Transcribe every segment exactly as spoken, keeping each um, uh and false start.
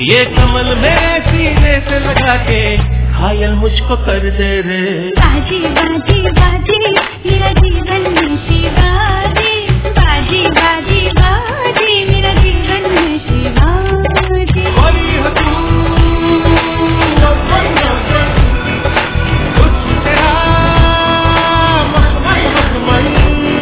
ये कमल मेरे सीने से लगा के घायल मुझको कर दे रे। बाजी बाजी बाजी मेरा जीवन में शिवाजी, बाजी बाजी बाजी मेरा जीवन में शिवाजी। बोली हो तू नव्वन नव्वन, कुछ तेरा मखमल मखमल।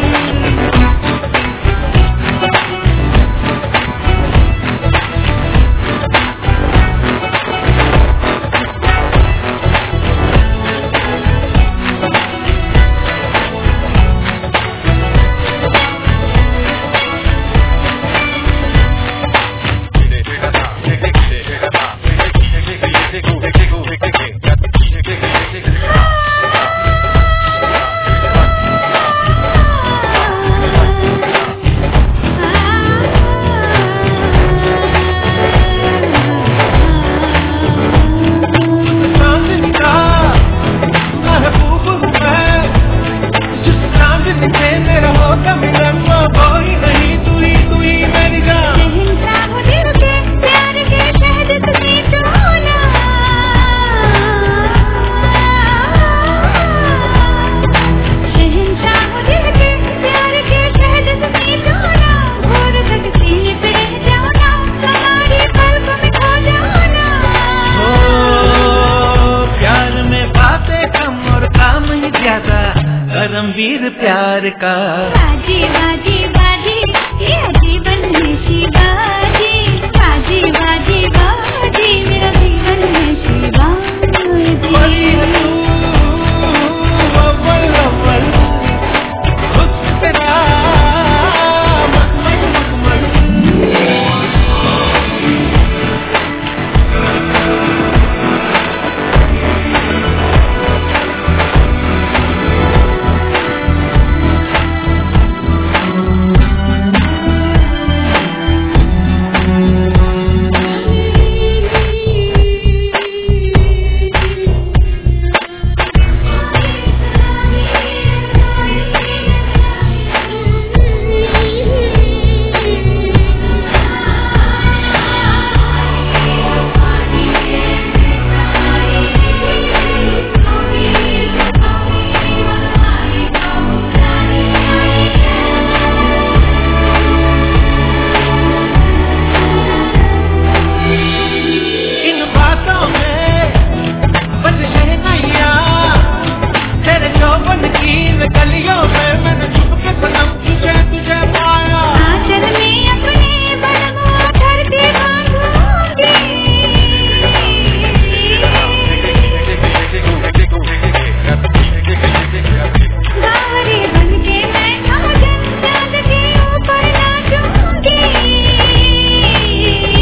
करमवीर प्यार का बाजी बाजी बाजी ये जीवन में शिवाजी, बाजी बाजी बाजी मेरा जीवन में शिवाजी। बोली हो तू अव्वल अव्वल, कुछ तेरा मखमल मखमल।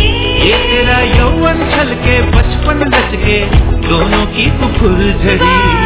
बचपन रच के दोनों की फुलझड़ी।